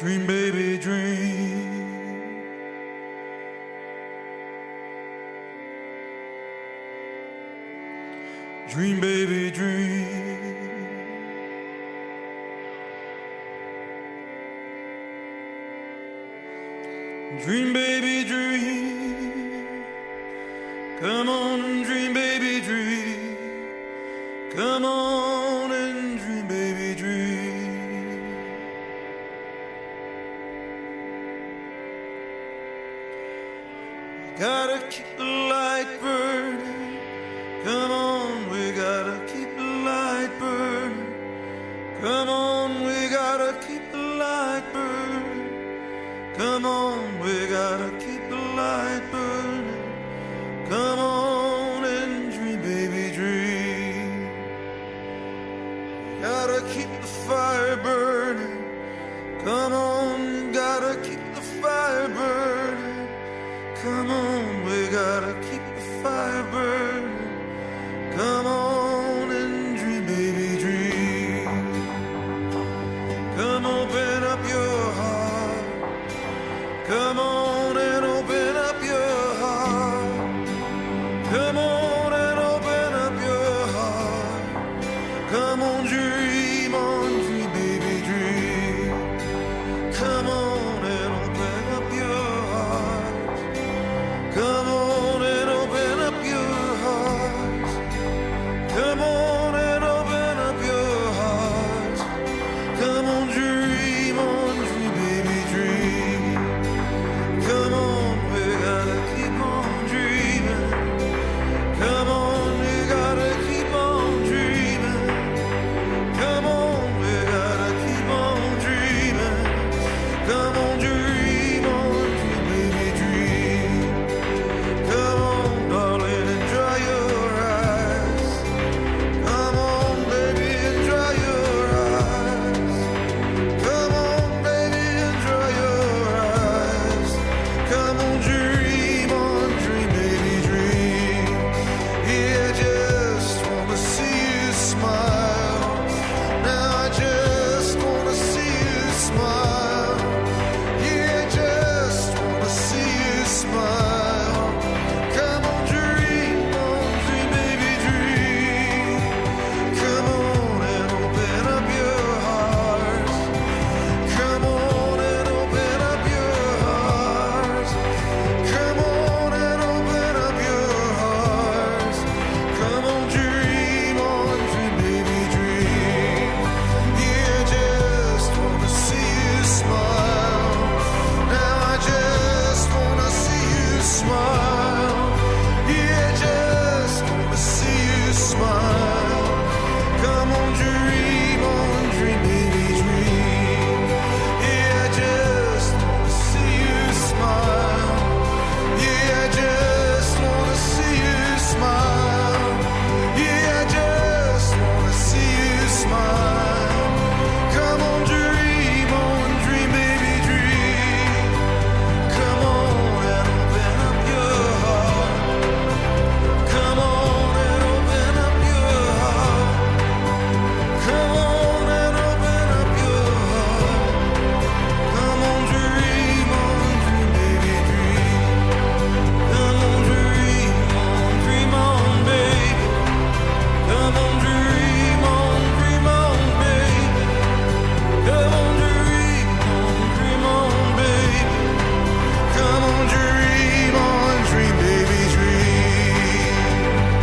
Dream, baby, dream. Dream, baby, dream. Dream, baby, dream. Come on and dream, baby, dream. Come on and dream, baby, dream. Gotta keep the light burning. Come on, we gotta keep the light burning. Come on, we gotta keep the light burning. Come on, we gotta keep the light burning. Come on and dream, baby, dream. Gotta keep the fire burning. Come on, gotta keep the fire burning. Come on, we gotta keep the fire burning. Come on and dream, baby, dream. Come open up your heart. Come on and open up your heart. Come on and open up your heart. Come on, dream, baby, dream. Come on and open up your heart. Come on and open up your heart. Come on and open up your heart. Come on, dream, baby, dream. Come on, we gotta keep on dreaming. Come on, we gotta keep on dreaming. Come on, we gotta keep on dreaming. Come on, dream, baby, dream. Come on, darling, and dry your eyes. Come on, baby, and dry your eyes. Come on, baby, and dry your eyes. Come on, dream, baby, dream. Yeah, I just wanna see you smile. Now I just wanna see you smile. Yeah, I just wanna see you smile. Come on, dream, baby, dream. Come on and open up your heart. Come on and open up your heart. Come on and open up your heart. Come on, dream, baby, dream. Yeah, I just wanna see you smile. Now I just wanna see you smile. Yeah, I just wanna see you smile. Come on, dream, baby, dream. Yeah, I just wanna see you smile. Yeah, I just wanna see you smile. Yeah, I just wanna see you smile. Come on, dream, baby, dream. Come on and open up your heart. Come on and open up your heart. Come on and open up your heart. Come on, dream, baby, dream. Come on, dream on, baby. Come on, dream on, baby. Come on, dream on, baby. Come on, dream, baby, dream.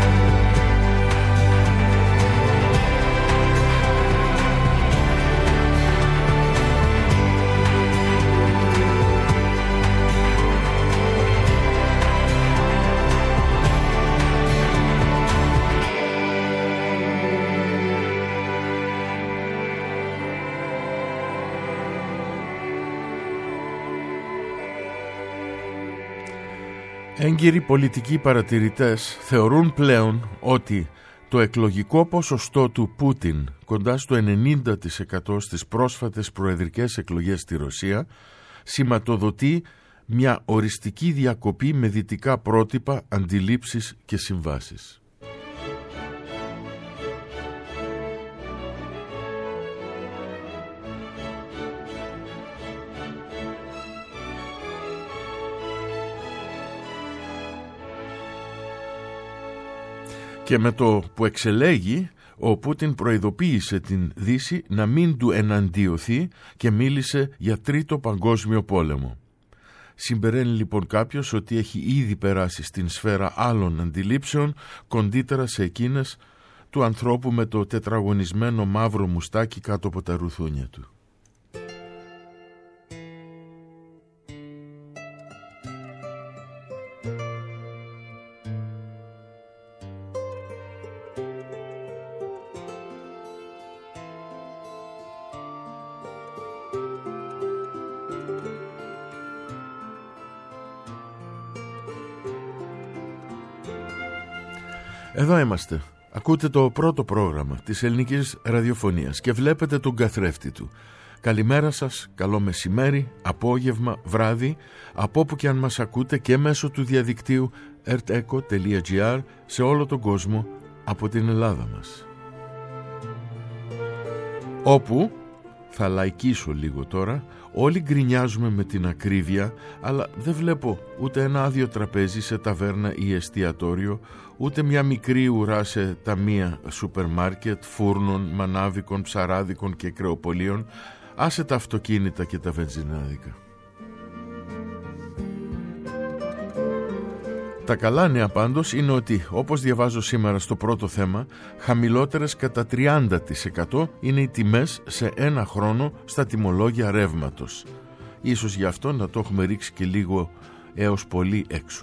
Έγκυροι πολιτικοί παρατηρητές θεωρούν πλέον ότι το εκλογικό ποσοστό του Πούτιν, κοντά στο 90% στις πρόσφατες προεδρικές εκλογές στη Ρωσία, σηματοδοτεί μια οριστική διακοπή με δυτικά πρότυπα, αντιλήψεις και συμβάσεις. Και με το που εξελέγει, ο Πούτιν προειδοποίησε την Δύση να μην του εναντιωθεί και μίλησε για τρίτο παγκόσμιο πόλεμο. Συμπεραίνει λοιπόν κάποιος ότι έχει ήδη περάσει στην σφαίρα άλλων αντιλήψεων, κοντύτερα σε εκείνες του ανθρώπου με το τετραγωνισμένο μαύρο μουστάκι κάτω από τα ρουθούνια του. Εδώ είμαστε. Ακούτε το πρώτο πρόγραμμα της ελληνικής ραδιοφωνίας και βλέπετε τον καθρέφτη του. Καλημέρα σας, καλό μεσημέρι, απόγευμα, βράδυ, από όπου και αν μας ακούτε και μέσω του διαδικτύου erteco.gr σε όλο τον κόσμο από την Ελλάδα μας. Όπου, θα λαϊκίσω λίγο τώρα, όλοι γκρινιάζουμε με την ακρίβεια, αλλά δεν βλέπω ούτε ένα άδειο τραπέζι σε ταβέρνα ή εστιατόριο, ούτε μια μικρή ουρά σε ταμεία σούπερ μάρκετ, φούρνων, μανάβικων, ψαράδικων και κρεοπολίων, άσε τα αυτοκίνητα και τα βενζινάδικα. Τα καλά νέα πάντως είναι ότι, όπως διαβάζω σήμερα στο πρώτο θέμα, χαμηλότερες κατά 30% είναι οι τιμές σε ένα χρόνο στα τιμολόγια ρεύματος. Ίσως γι' αυτό να το έχουμε ρίξει και λίγο έως πολύ έξω.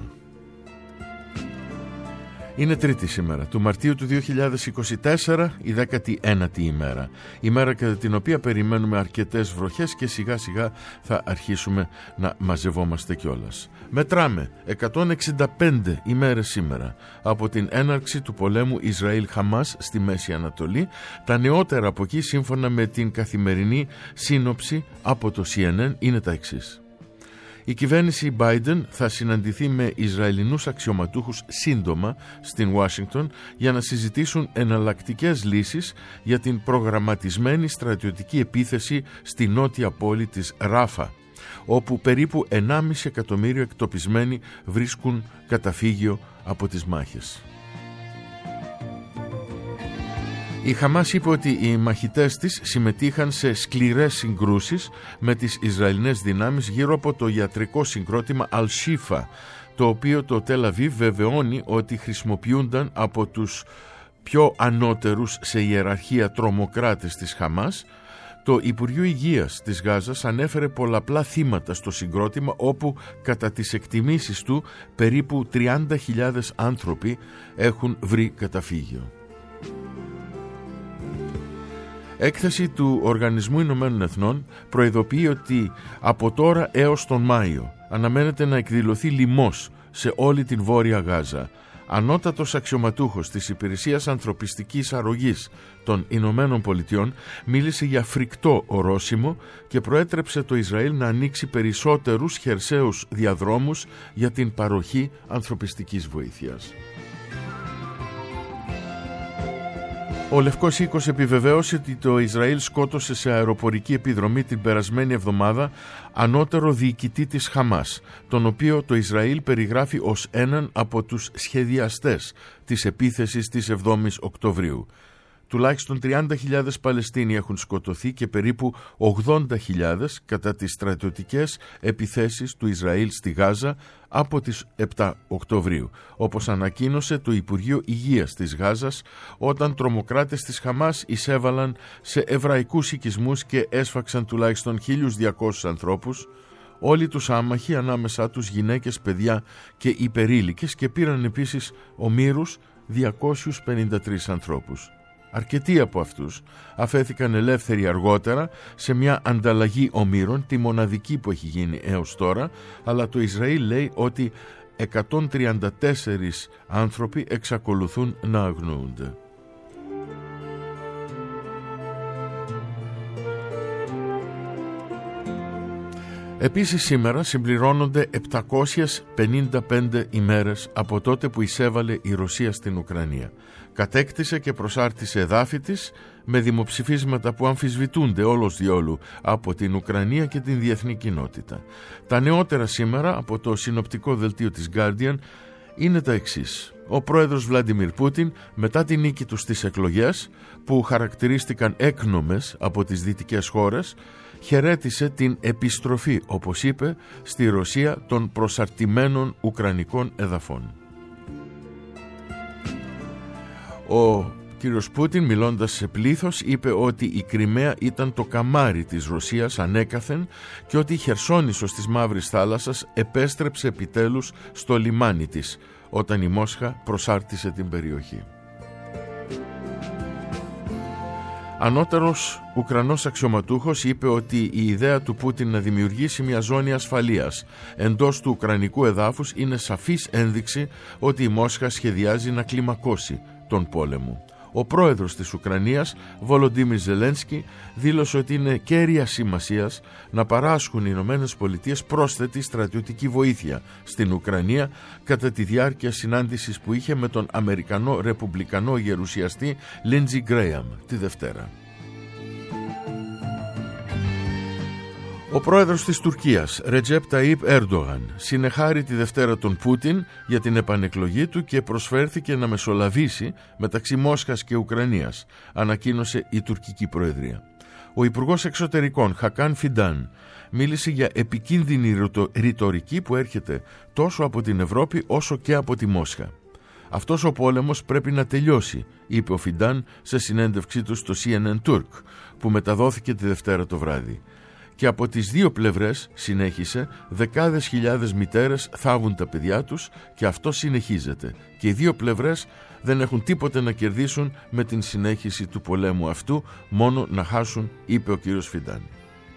Είναι Τρίτη σήμερα, του Μαρτίου του 2024, η 19η ημέρα. Ημέρα κατά την οποία περιμένουμε αρκετές βροχές και σιγά σιγά θα αρχίσουμε να μαζευόμαστε κιόλας. Μετράμε 165 ημέρες σήμερα από την έναρξη του πολέμου Ισραήλ-Χαμάς στη Μέση Ανατολή. Τα νεότερα από εκεί, σύμφωνα με την καθημερινή σύνοψη από το CNN, είναι τα εξής. Η κυβέρνηση Biden θα συναντηθεί με Ισραηλινούς αξιωματούχους σύντομα στην Ουάσιγκτον για να συζητήσουν εναλλακτικές λύσεις για την προγραμματισμένη στρατιωτική επίθεση στη νότια πόλη της Ράφα, όπου περίπου 1,5 εκατομμύριο εκτοπισμένοι βρίσκουν καταφύγιο από τις μάχες. Η Χαμάς είπε ότι οι μαχητές της συμμετείχαν σε σκληρές συγκρούσεις με τις Ισραηλινές δυνάμεις γύρω από το ιατρικό συγκρότημα Al-Shifa, το οποίο το Τελ Αβίβ βεβαιώνει ότι χρησιμοποιούνταν από τους πιο ανώτερους σε ιεραρχία τρομοκράτες της Χαμάς. Το Υπουργείο Υγείας της Γάζας ανέφερε πολλαπλά θύματα στο συγκρότημα, όπου κατά τις εκτιμήσεις του περίπου 30.000 άνθρωποι έχουν βρει καταφύγιο. Έκθεση του Οργανισμού Ηνωμένων Εθνών προειδοποιεί ότι από τώρα έως τον Μάιο αναμένεται να εκδηλωθεί λοιμός σε όλη την Βόρεια Γάζα. Ανώτατος αξιωματούχος της Υπηρεσίας Ανθρωπιστικής Αρρωγής των Ηνωμένων Πολιτειών μίλησε για φρικτό ορόσημο και προέτρεψε το Ισραήλ να ανοίξει περισσότερους χερσαίους διαδρόμους για την παροχή ανθρωπιστικής βοήθειας. Ο Λευκός Οίκος επιβεβαίωσε ότι το Ισραήλ σκότωσε σε αεροπορική επιδρομή την περασμένη εβδομάδα ανώτερο διοικητή της Χαμάς, τον οποίο το Ισραήλ περιγράφει ως έναν από τους σχεδιαστές της επίθεσης της 7ης Οκτωβρίου. Τουλάχιστον 30.000 Παλαιστίνοι έχουν σκοτωθεί και περίπου 80.000 κατά τις στρατιωτικές επιθέσεις του Ισραήλ στη Γάζα από τις 7 Οκτωβρίου, όπως ανακοίνωσε το Υπουργείο Υγείας της Γάζας, όταν τρομοκράτες της Χαμάς εισέβαλαν σε εβραϊκούς οικισμούς και έσφαξαν τουλάχιστον 1.200 ανθρώπους, όλοι τους άμαχοι, ανάμεσά τους γυναίκες, παιδιά και υπερήλικες, και πήραν επίσης ομήρους 253 ανθρώπους. Αρκετοί από αυτούς αφέθηκαν ελεύθεροι αργότερα σε μια ανταλλαγή ομήρων, τη μοναδική που έχει γίνει έως τώρα, αλλά το Ισραήλ λέει ότι 134 άνθρωποι εξακολουθούν να αγνοούνται. Επίσης σήμερα συμπληρώνονται 755 ημέρες από τότε που εισέβαλε η Ρωσία στην Ουκρανία. Κατέκτησε και προσάρτησε εδάφη της με δημοψηφίσματα που αμφισβητούνται όλος διόλου από την Ουκρανία και την διεθνή κοινότητα. Τα νεότερα σήμερα από το συνοπτικό δελτίο της Guardian είναι τα εξής. ο πρόεδρος Βλάντιμιρ Πούτιν, μετά την νίκη του στις εκλογές, που χαρακτηρίστηκαν έκνομες από τις δυτικές χώρες, χαιρέτησε την επιστροφή, όπως είπε, στη Ρωσία των προσαρτημένων ουκρανικών εδαφών. Ο κύριος Πούτιν, μιλώντας σε πλήθος, είπε ότι η Κριμαία ήταν το καμάρι της Ρωσίας ανέκαθεν και ότι η Χερσόνησος της Μαύρης Θάλασσας επέστρεψε επιτέλους στο λιμάνι της, όταν η Μόσχα προσάρτησε την περιοχή. Ανώτερος Ουκρανός αξιωματούχος είπε ότι η ιδέα του Πούτιν να δημιουργήσει μια ζώνη ασφαλείας εντός του ουκρανικού εδάφους είναι σαφής ένδειξη ότι η Μόσχα σχεδιάζει να κλιμακώσει τον πόλεμο. Ο πρόεδρος της Ουκρανίας, Βολοντίμιρ Ζελένσκι, δήλωσε ότι είναι κέρια σημασίας να παράσχουν οι Ηνωμένες Πολιτείες πρόσθετη στρατιωτική βοήθεια στην Ουκρανία κατά τη διάρκεια συνάντησης που είχε με τον Αμερικανό Ρεπουμπλικανό γερουσιαστή Λίντζι Γκρέαμ τη Δευτέρα. Ο πρόεδρος της Τουρκίας, Ρετζέπ Ταΐπ Ερντογάν, συνεχάρη τη Δευτέρα τον Πούτιν για την επανεκλογή του και προσφέρθηκε να μεσολαβήσει μεταξύ Μόσχας και Ουκρανίας, ανακοίνωσε η τουρκική προεδρία. Ο Υπουργός Εξωτερικών, Χακάν Φιντάν, μίλησε για επικίνδυνη ρητορική που έρχεται τόσο από την Ευρώπη όσο και από τη Μόσχα. «Αυτός ο πόλεμος πρέπει να τελειώσει», είπε ο Φιντάν σε συνέντευξή του στο CNN Turk, που μεταδόθηκε τη Δευτέρα το βράδυ. Και από τις δύο πλευρές, συνέχισε, δεκάδες χιλιάδες μητέρες θάβουν τα παιδιά τους και αυτό συνεχίζεται. Και οι δύο πλευρές δεν έχουν τίποτε να κερδίσουν με την συνέχιση του πολέμου αυτού, μόνο να χάσουν, είπε ο κύριος Φιντάν.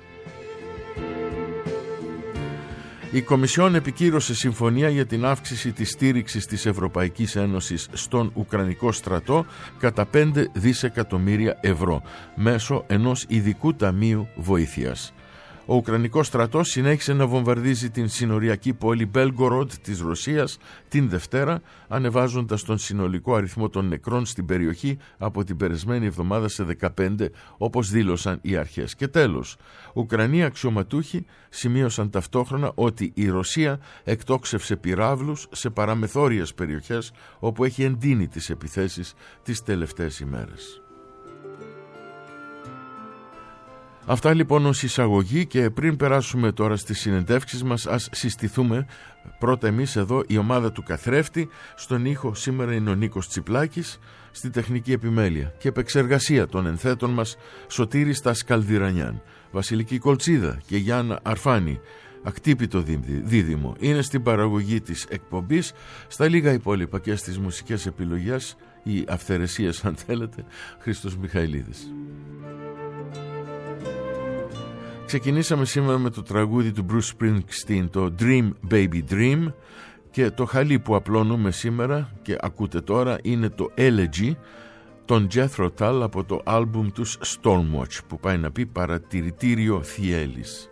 Η Κομισιόν επικύρωσε συμφωνία για την αύξηση της στήριξης της Ευρωπαϊκής Ένωσης στον Ουκρανικό στρατό κατά 5 δισεκατομμύρια ευρώ μέσω ενός ειδικού ταμείου βοήθειας. Ο Ουκρανικός στρατός συνέχισε να βομβαρδίζει την συνοριακή πόλη Μπέλγκοροντ της Ρωσίας την Δευτέρα, ανεβάζοντας τον συνολικό αριθμό των νεκρών στην περιοχή από την περασμένη εβδομάδα σε 15, όπως δήλωσαν οι αρχές. Και τέλος, Ουκρανοί αξιωματούχοι σημείωσαν ταυτόχρονα ότι η Ρωσία εκτόξευσε πυράβλους σε παραμεθόριες περιοχές όπου έχει εντείνει τις επιθέσεις τις τελευταίες ημέρες. Αυτά λοιπόν ως εισαγωγή, και πριν περάσουμε τώρα στις συνεντεύξεις μας, ας συστηθούμε πρώτα εμείς εδώ, η ομάδα του Καθρέφτη. Στον ήχο σήμερα είναι ο Νίκος Τσιπλάκης, στη τεχνική επιμέλεια και επεξεργασία των ενθέτων μας Σωτήρης Τασκαλδιρανιάν, Βασιλική Κολτσίδα και Γιάννα Αρφάνη. Ακτύπητο δίδυμο είναι στην παραγωγή της εκπομπής, στα λίγα υπόλοιπα και στις μουσικές επιλογές ή αυθαιρεσίες αν θέλετε, Χρήστος Μιχαηλίδης. Ξεκινήσαμε σήμερα με το τραγούδι του Bruce Springsteen, το Dream Baby Dream, και το χαλί που απλώνουμε σήμερα και ακούτε τώρα είναι το Elegy των Jethro Tull από το άλμπουμ τους Stormwatch, που πάει να πει παρατηρητήριο Θιέλης.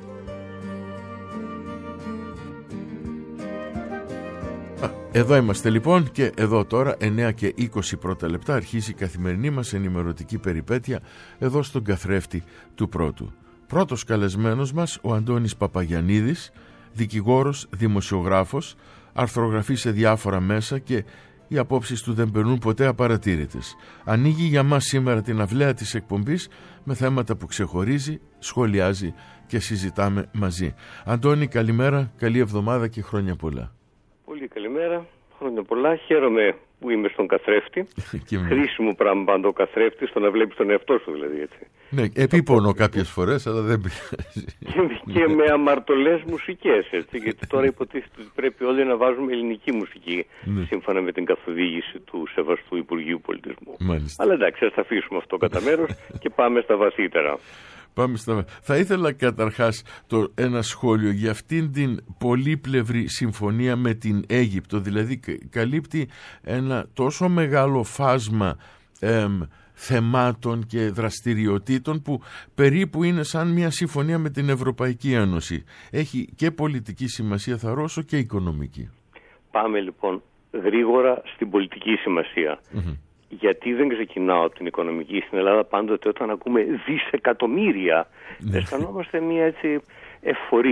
Εδώ είμαστε λοιπόν, και εδώ τώρα 9 και 20 πρώτα λεπτά αρχίζει η καθημερινή μας ενημερωτική περιπέτεια εδώ στον καθρέφτη του Πρώτου. Πρώτος καλεσμένος μας ο Αντώνης Παπαγιαννίδης, δικηγόρος, δημοσιογράφος, αρθρογραφεί σε διάφορα μέσα και οι απόψεις του δεν περνούν ποτέ απαρατήρητες. Ανοίγει για μας σήμερα την αυλαία της εκπομπής με θέματα που ξεχωρίζει, σχολιάζει και συζητάμε μαζί. Αντώνη, καλημέρα, καλή εβδομάδα και χρόνια πολλά. Πολύ καλημέρα, χρόνια πολλά. Χαίρομαι που είμαι στον καθρέφτη. Χρήσιμο πράγμα πάντα ο καθρέφτη, στο να βλέπεις τον εαυτό σου δηλαδή, έτσι. Ναι, επίπονο κάποιες φορές, αλλά δεν πειράζει. Και με αμαρτωλές μουσικές, έτσι, γιατί τώρα υποτίθεται ότι πρέπει όλοι να βάζουμε ελληνική μουσική, σύμφωνα με την καθοδήγηση του σεβαστού Υπουργείου Πολιτισμού. Μάλιστα. Αλλά εντάξει, ας τα αφήσουμε αυτό κατά μέρος και πάμε στα βασίτερα. Θα ήθελα καταρχάς ένα σχόλιο για αυτήν την πολύπλευρη συμφωνία με την Αίγυπτο. Δηλαδή καλύπτει ένα τόσο μεγάλο φάσμα θεμάτων και δραστηριοτήτων που περίπου είναι σαν μια συμφωνία με την Ευρωπαϊκή Ένωση. Έχει και πολιτική σημασία, θα όσο και οικονομική. Πάμε λοιπόν γρήγορα στην πολιτική σημασία. Γιατί δεν ξεκινάω από την οικονομική στην Ελλάδα πάντοτε όταν ακούμε δισεκατομμύρια. Αισθανόμαστε μια έτσι εφορία.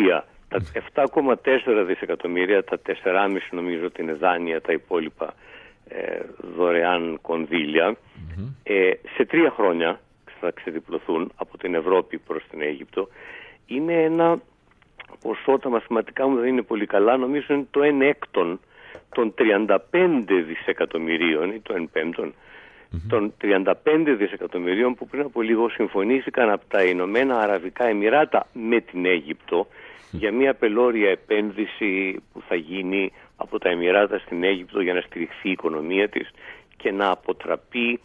Τα 7,4 δισεκατομμύρια, τα 4,5 νομίζω ότι είναι δάνεια, τα υπόλοιπα δωρεάν κονδύλια, σε 3 χρόνια θα ξεδιπλωθούν από την Ευρώπη προς την Αίγυπτο. Είναι ένα ποσό, τα μαθηματικά μου δεν είναι πολύ καλά, νομίζω είναι το 1/6 των 35 δισεκατομμυρίων ή το 1/5 των 35 δισεκατομμυρίων που πριν από λίγο συμφωνήθηκαν από τα Ηνωμένα Αραβικά Εμιράτα με την Αίγυπτο για μια πελώρια επένδυση που θα γίνει από τα Εμιράτα στην Αίγυπτο για να στηριχθεί η οικονομία της και να αποτραπεί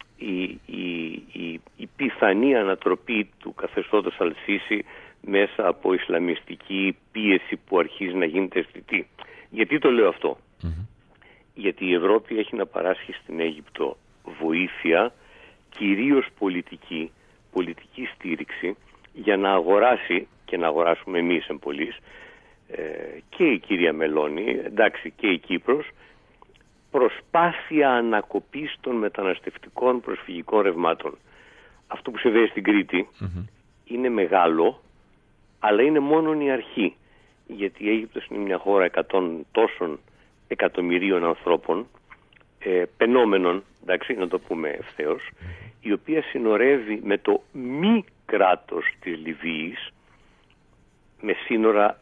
η πιθανή ανατροπή του καθεστώτος Αλ-Σίση μέσα από ισλαμιστική πίεση που αρχίζει να γίνεται αισθητή. Γιατί το λέω αυτό? Γιατί η Ευρώπη έχει να παράσχει στην Αίγυπτο βοήθεια, κυρίως πολιτική στήριξη, για να αγοράσει και να αγοράσουμε εμείς εμπολείς και η κυρία Μελώνη, εντάξει, και η Κύπρος, προσπάθεια ανακοπής των μεταναστευτικών προσφυγικών ρευμάτων. Αυτό που συμβαίνει στην Κρήτη είναι μεγάλο, αλλά είναι μόνο η αρχή. Γιατί η Αίγυπτος είναι μια χώρα 100 τόσων εκατομμυρίων ανθρώπων, πενόμενων, εντάξει, να το πούμε ευθέως, η οποία συνορεύει με το μη κράτος της Λιβύης, με σύνορα,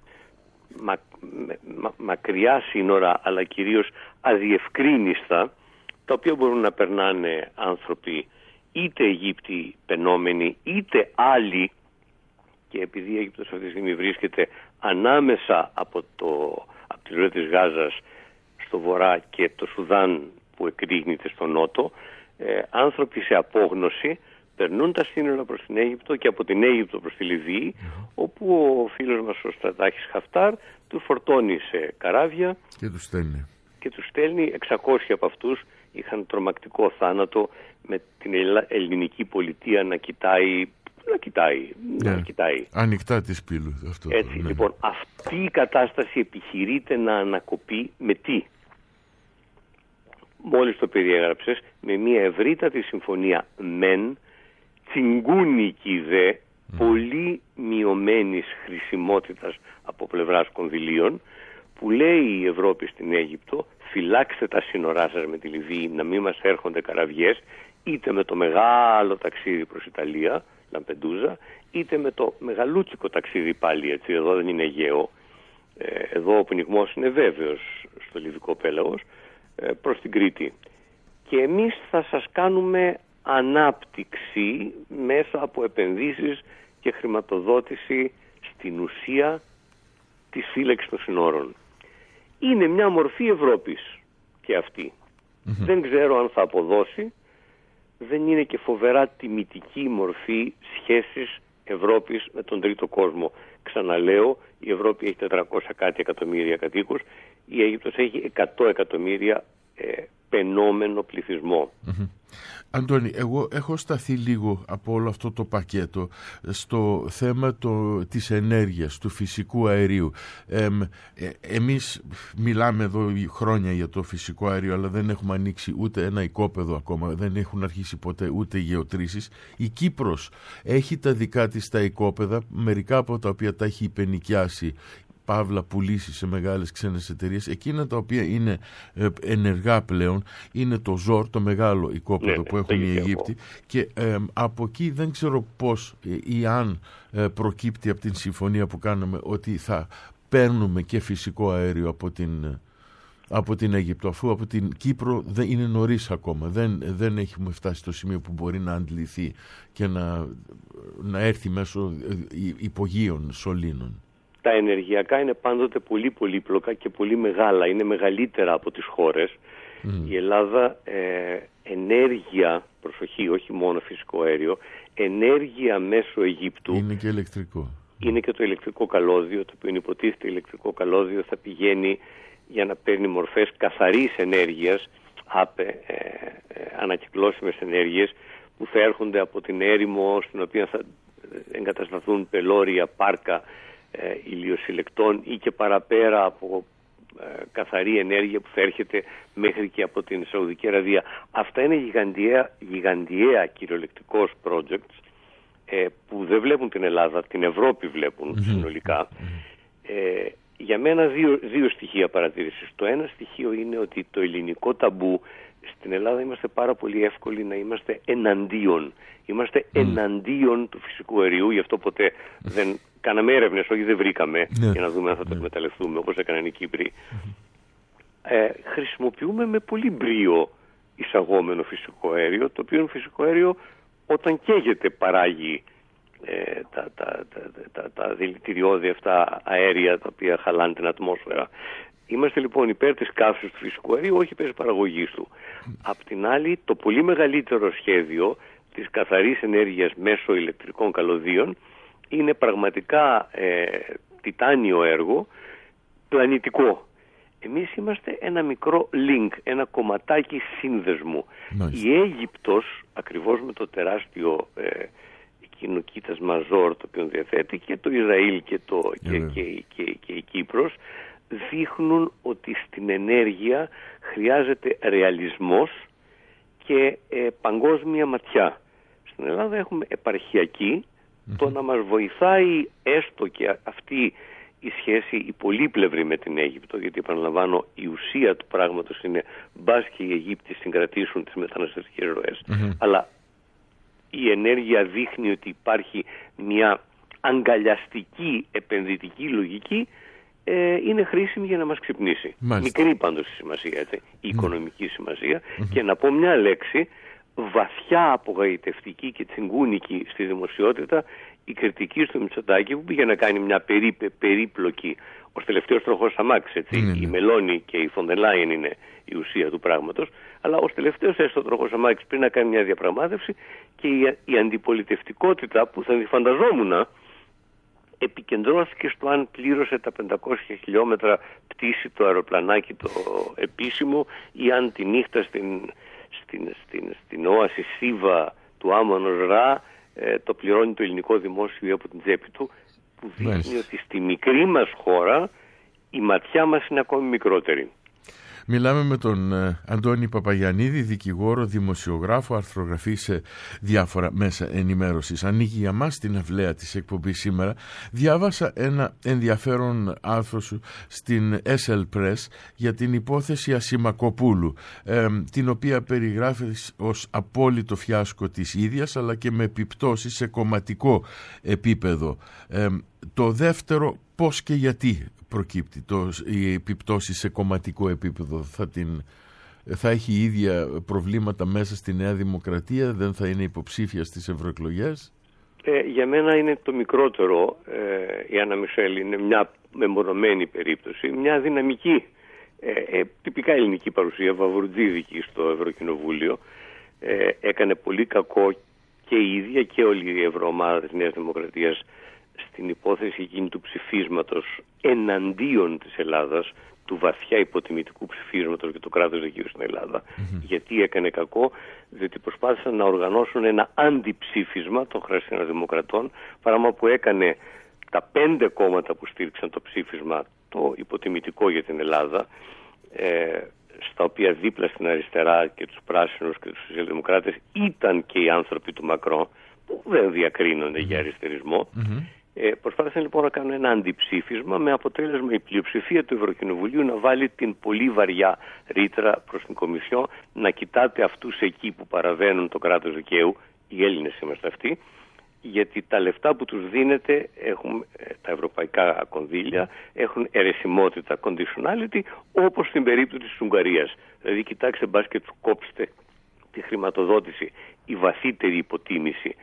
μακριά σύνορα, αλλά κυρίως αδιευκρίνιστα, τα οποία μπορούν να περνάνε άνθρωποι είτε Αιγύπτιοι πενόμενοι, είτε άλλοι, και επειδή η Αίγυπτος αυτή τη στιγμή βρίσκεται ανάμεσα από τη ροή της Γάζας στο βορρά και το Σουδάν που εκρήγνεται στο νότο, άνθρωποι σε απόγνωση περνούν τα σύνορα προς την Αίγυπτο και από την Αίγυπτο προς τη Λιβύη, όπου ο φίλος μας ο στρατάρχης Χαφτάρ του φορτώνει σε καράβια και τους στέλνει. 600 από αυτούς είχαν τρομακτικό θάνατο, με την ελληνική πολιτεία να κοιτάει ανοιχτά της πύλου αυτό. Έτσι, λοιπόν, αυτή η κατάσταση επιχειρείται να ανακοπεί με τι? Μόλις το περιέγραψες, με μια ευρύτατη συμφωνία μεν, τσιγκούνικη δε, πολύ μειωμένης χρησιμότητας από πλευράς κονδυλίων, που λέει η Ευρώπη στην Αίγυπτο: φυλάξτε τα σύνορά σας με τη Λιβύη, να μην μας έρχονται καραβιές, είτε με το μεγάλο ταξίδι προς Ιταλία, Λαμπεντούζα, είτε με το μεγαλούτσικο ταξίδι πάλι, έτσι, εδώ δεν είναι Αιγαίο, εδώ ο πνιγμός είναι βέβαιος στο Λιβικό πέλαγος, προς την Κρήτη. Και εμείς θα σας κάνουμε ανάπτυξη μέσα από επενδύσεις και χρηματοδότηση στην ουσία της φύλαξης των συνόρων. Είναι μια μορφή Ευρώπης και αυτή. Δεν ξέρω αν θα αποδώσει. Δεν είναι και φοβερά τιμητική μορφή σχέσης Ευρώπης με τον τρίτο κόσμο. Ξαναλέω, η Ευρώπη έχει 400 κάτι εκατομμύρια κατοίκους, η Αίγυπτος έχει 100 εκατομμύρια πενόμενο πληθυσμό. Αντώνη, εγώ έχω σταθεί λίγο από όλο αυτό το πακέτο στο θέμα της ενέργειας, του φυσικού αερίου. Εμείς μιλάμε εδώ χρόνια για το φυσικό αέριο, αλλά δεν έχουμε ανοίξει ούτε ένα οικόπεδο ακόμα, δεν έχουν αρχίσει ποτέ ούτε γεωτρήσεις. Η Κύπρος έχει τα δικά της τα οικόπεδα, μερικά από τα οποία τα έχει υπενοικιάσει, παύλα πουλήσει σε μεγάλες ξένες εταιρείες. Εκείνα τα οποία είναι ενεργά πλέον είναι το Ζόρ, το μεγάλο οικόπεδο που έχουν οι Αιγύπτιοι, και από εκεί δεν ξέρω πώς ή αν προκύπτει από την συμφωνία που κάναμε ότι θα παίρνουμε και φυσικό αέριο από την Αίγυπτο, αφού από την Κύπρο δεν είναι νωρίς ακόμα, δεν έχουμε φτάσει στο σημείο που μπορεί να αντληθεί και να έρθει μέσω υπογείων σωλήνων. Τα ενεργειακά είναι πάντοτε πολύ πολύπλοκα και πολύ μεγάλα, είναι μεγαλύτερα από τις χώρες. Η Ελλάδα ενέργεια, προσοχή, όχι μόνο φυσικό αέριο, ενέργεια μέσω Αιγύπτου. Είναι και ηλεκτρικό. Είναι και το ηλεκτρικό καλώδιο, το οποίο υποτίθεται ηλεκτρικό καλώδιο θα πηγαίνει για να παίρνει μορφές καθαρής ενέργειας, ανακυκλώσιμες ενέργειες, που θα έρχονται από την έρημο, στην οποία θα εγκατασταθούν πελώρια, πάρκα ηλιοσυλλεκτών, ή και παραπέρα από καθαρή ενέργεια που θα έρχεται μέχρι και από την Σαουδική Αραβία. Αυτά είναι γιγαντιαία κυριολεκτικώς projects που δεν βλέπουν την Ελλάδα, την Ευρώπη βλέπουν συνολικά, Για μένα δύο στοιχεία παρατήρησης. Το ένα στοιχείο είναι ότι το ελληνικό ταμπού, στην Ελλάδα είμαστε πάρα πολύ εύκολοι να είμαστε εναντίον. Είμαστε εναντίον του φυσικού αερίου, γι' αυτό ποτέ δεν κάναμε έρευνες, όχι δεν βρήκαμε για να δούμε αν θα το εκμεταλλευτούμε όπως έκαναν οι Κύπροι. Χρησιμοποιούμε με πολύ μπρίο εισαγόμενο φυσικό αέριο, το οποίο φυσικό αέριο όταν καίγεται παράγει τα δηλητηριώδη αυτά αέρια τα οποία χαλάνε την ατμόσφαιρα. Είμαστε λοιπόν υπέρ της καύσης του φυσικού αερίου, όχι υπέρ της παραγωγής του. Απ' την άλλη, το πολύ μεγαλύτερο σχέδιο της καθαρής ενέργειας μέσω ηλεκτρικών καλωδίων είναι πραγματικά τιτάνιο έργο, πλανητικό. Εμείς είμαστε ένα μικρό link, ένα κομματάκι σύνδεσμου. Η Αίγυπτος, ακριβώς με το τεράστιο εκείνο κοίτας μαζόρ το οποίο διαθέτει, και το Ισραήλ και η Κύπρος, δείχνουν ότι στην ενέργεια χρειάζεται ρεαλισμός και παγκόσμια ματιά. Στην Ελλάδα έχουμε επαρχιακή, το να μας βοηθάει έστω και αυτή η σχέση η πολύπλευρη με την Αίγυπτο, γιατί επαναλαμβάνω η ουσία του πράγματος είναι μπας και οι Αιγύπτιοι συγκρατήσουν τις μεταναστευτικές ροές, αλλά η ενέργεια δείχνει ότι υπάρχει μια αγκαλιαστική επενδυτική λογική, είναι χρήσιμη για να μας ξυπνήσει. Μικρή πάντως η σημασία, έτσι, η οικονομική σημασία. Και να πω μια λέξη βαθιά απογοητευτική και τσιγκούνικη στη δημοσιότητα, η κριτική στο Μητσοτάκη που πήγε να κάνει μια περίπλοκη, ως τελευταίος τροχός αμάξι, έτσι. Η Μελώνη και η Φοντερ Λάιεν είναι η ουσία του πράγματος, αλλά ως τελευταίος έστω τροχός αμάξι πριν να κάνει μια διαπραγμάτευση, και η αντιπολιτευτικότητα που θα φανταζόμουν επικεντρώθηκε στο αν πλήρωσε τα 500 χιλιόμετρα πτήση το αεροπλανάκι το επίσημο, ή αν τη νύχτα στην όαση Σίβα του Άμμονος Ρα το πληρώνει το ελληνικό δημόσιο από την τσέπη του, που δείχνει ότι στη μικρή μας χώρα η ματιά μας είναι ακόμη μικρότερη. Μιλάμε με τον Αντώνη Παπαγιαννίδη, δικηγόρο, δημοσιογράφο, αρθρογραφεί σε διάφορα μέσα ενημέρωσης. Ανοίγει για μας την αυλαία της εκπομπής σήμερα. Διάβασα ένα ενδιαφέρον άρθρο σου στην SL Press για την υπόθεση Ασημακοπούλου, την οποία περιγράφεις ως απόλυτο φιάσκο της ίδιας, αλλά και με επιπτώσεις σε κομματικό επίπεδο. Το δεύτερο, πώς και γιατί προκύπτει η επιπτώση σε κομματικό επίπεδο? Θα έχει ίδια προβλήματα μέσα στη Νέα Δημοκρατία? Δεν θα είναι υποψήφια στις ευρωεκλογές? Για μένα είναι το μικρότερο. Η Άννα Μισελ είναι μια μεμονωμένη περίπτωση, μια δυναμική, τυπικά ελληνική παρουσία, βαβουρτζίδικη στο Ευρωκοινοβούλιο. Έκανε πολύ κακό και η ίδια και όλη η ευρωομάδα της Νέας Δημοκρατίας στην υπόθεση εκείνη του ψηφίσματος εναντίον της Ελλάδας, του βαθιά υποτιμητικού ψηφίσματος για το κράτος δικαίου στην Ελλάδα. Γιατί έκανε κακό? Διότι προσπάθησαν να οργανώσουν ένα αντιψήφισμα των χριστιανοδημοκρατών, πράγμα που έκανε τα 5 κόμματα που στήριξαν το ψήφισμα, το υποτιμητικό για την Ελλάδα, στα οποία δίπλα στην αριστερά και τους πράσινους και τους σοσιαλδημοκράτες ήταν και οι άνθρωποι του Μακρόν, που δεν διακρίνονται για αριστερισμό. Προσπάθησαν λοιπόν να κάνουν ένα αντιψήφισμα, με αποτέλεσμα η πλειοψηφία του Ευρωκοινοβουλίου να βάλει την πολύ βαριά ρήτρα προς την Κομισιόν, να κοιτάτε αυτούς εκεί που παραβαίνουν το κράτος δικαίου, οι Έλληνες είμαστε αυτοί, γιατί τα λεφτά που τους δίνεται, τα ευρωπαϊκά κονδύλια, έχουν αιρεσιμότητα, conditionality, όπως στην περίπτωση της Ουγγαρίας. Δηλαδή κοιτάξτε, μπας και τους κόψετε τη χρηματοδότηση, η βαθύτερη υποτίμηση.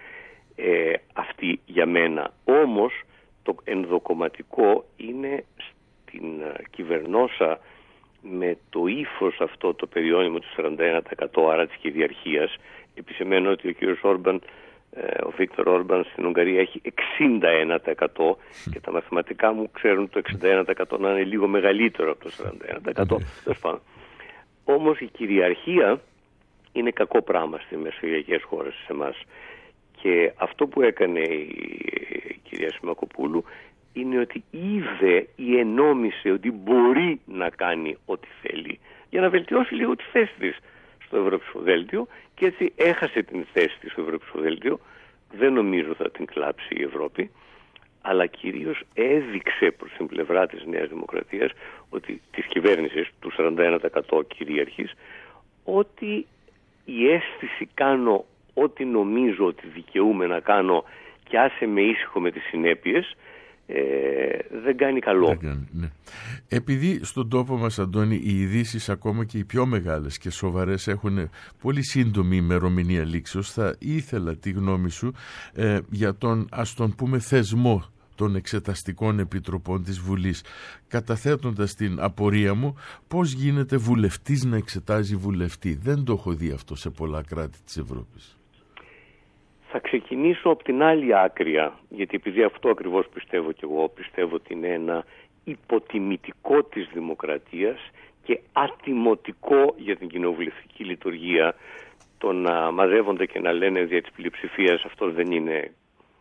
Αυτή για μένα. Όμως το ενδοκομματικό είναι στην κυβερνόσα, με το ύφος αυτό το περιώνυμο του 41%, άρα της κυριαρχίας. Επισημαίνω ότι ο κύριος Όρμπαν, ο Βίκτορ Όρμπαν στην Ουγγαρία έχει 61% και τα μαθηματικά μου ξέρουν το 61% να είναι λίγο μεγαλύτερο από το 41%. Όμως η κυριαρχία είναι κακό πράγμα στις μεσογειακές χώρες σε εμάς. Και αυτό που έκανε η κυρία Σημακοπούλου είναι ότι είδε ή ενόμισε ότι μπορεί να κάνει ό,τι θέλει για να βελτιώσει λίγο τη θέση της στο Ευρωψηφοδέλτιο, και έτσι έχασε την θέση της στο Ευρωψηφοδέλτιο. Δεν νομίζω θα την κλάψει η Ευρώπη, αλλά κυρίως έδειξε προς την πλευρά της Νέας Δημοκρατίας, ότι, της κυβέρνησης του 41% κυρίαρχης, ότι η αίσθηση κάνω ό,τι νομίζω ότι δικαιούμαι να κάνω και άσε με ήσυχο με τις συνέπειες, δεν κάνει καλό. Δεν κάνει, ναι. Επειδή στον τόπο μας, Αντώνη, οι ειδήσεις, ακόμα και οι πιο μεγάλες και σοβαρές, έχουν πολύ σύντομη ημερομηνία λήξεως, θα ήθελα τη γνώμη σου για τον, ας τον πούμε, θεσμό των εξεταστικών επιτροπών της Βουλής, καταθέτοντας την απορία μου πώς γίνεται βουλευτής να εξετάζει βουλευτή. Δεν το έχω δει αυτό σε πολλά κράτη της Ευρώπης. Θα ξεκινήσω από την άλλη άκρη, γιατί επειδή αυτό ακριβώς πιστεύω και εγώ, πιστεύω ότι είναι ένα υποτιμητικό της δημοκρατίας και ατιμωτικό για την κοινοβουλευτική λειτουργία το να μαζεύονται και να λένε δια της πλειοψηφίας αυτό δεν είναι,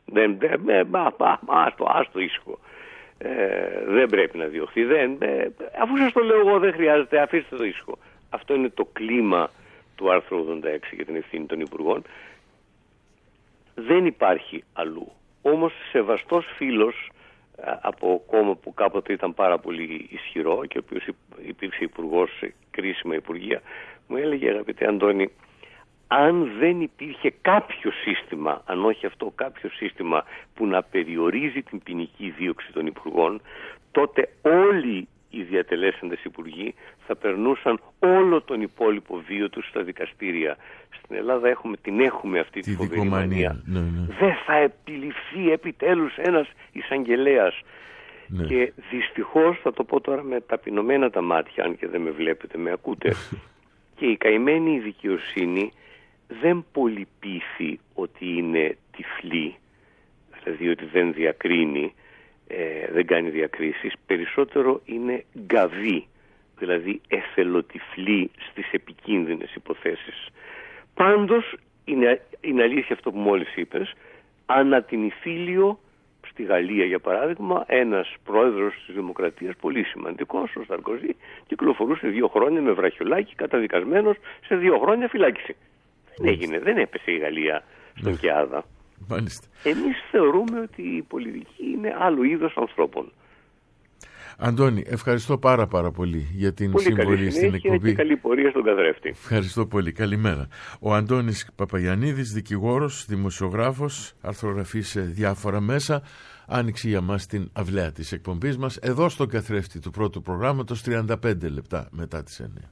άστο ήσυχο, δεν πρέπει να διωχθεί, αφού σας το λέω εγώ δεν χρειάζεται, αφήστε το ήσυχο. Αυτό είναι το κλίμα του άρθρου 86 για την ευθύνη των Υπουργών. Δεν υπάρχει αλλού. Όμως σεβαστός φίλος από κόμμα που κάποτε ήταν πάρα πολύ ισχυρό και ο οποίος υπήρξε υπουργός σε κρίσιμα υπουργεία, μου έλεγε, αγαπητέ Αντώνη, αν δεν υπήρχε κάποιο σύστημα, αν όχι αυτό κάποιο σύστημα που να περιορίζει την ποινική δίωξη των υπουργών, τότε όλοι οι διατελέσσαντες υπουργοί θα όλο τον υπόλοιπο βίο τους στα δικαστήρια. Στην Ελλάδα έχουμε αυτή τη φοβερή μανία. Ναι. Δεν θα επιληφθεί επιτέλους ένας εισαγγελέας. Ναι. Και δυστυχώς, θα το πω τώρα με ταπεινωμένα τα μάτια, αν και δεν με βλέπετε, με ακούτε, και η καημένη δικαιοσύνη δεν πολυπείθει ότι είναι τυφλή, δηλαδή ότι δεν διακρίνει, δεν κάνει διακρίσεις, περισσότερο είναι γκαβή, δηλαδή εθελοτυφλή στις επικίνδυνες υποθέσεις. Πάντως είναι αλήθεια αυτό που μόλις είπες, ανά την Ιφίλιο, στη Γαλλία για παράδειγμα, ένας πρόεδρος της Δημοκρατίας πολύ σημαντικός, ο Σαρκοζή, κυκλοφορούσε 2 χρόνια με βραχιολάκι, καταδικασμένος σε 2 χρόνια φυλάκιση. Δεν έγινε, δεν έπεσε η Γαλλία στον Κιάδα. Μάλιστα. Εμείς θεωρούμε ότι η πολιτική είναι άλλο είδος ανθρώπων. Αντώνη, ευχαριστώ πάρα πολύ για την συμβολή στην εκπομπή. Και καλή πορεία στον καθρέφτη. Ευχαριστώ πολύ. Καλημέρα. Ο Αντώνης Παπαγιαννίδης, δικηγόρος, δημοσιογράφος, αρθρογραφεί σε διάφορα μέσα, άνοιξε για μας την αυλαία της εκπομπής μας, εδώ στον καθρέφτη του πρώτου προγράμματος, 35 λεπτά μετά τις 9.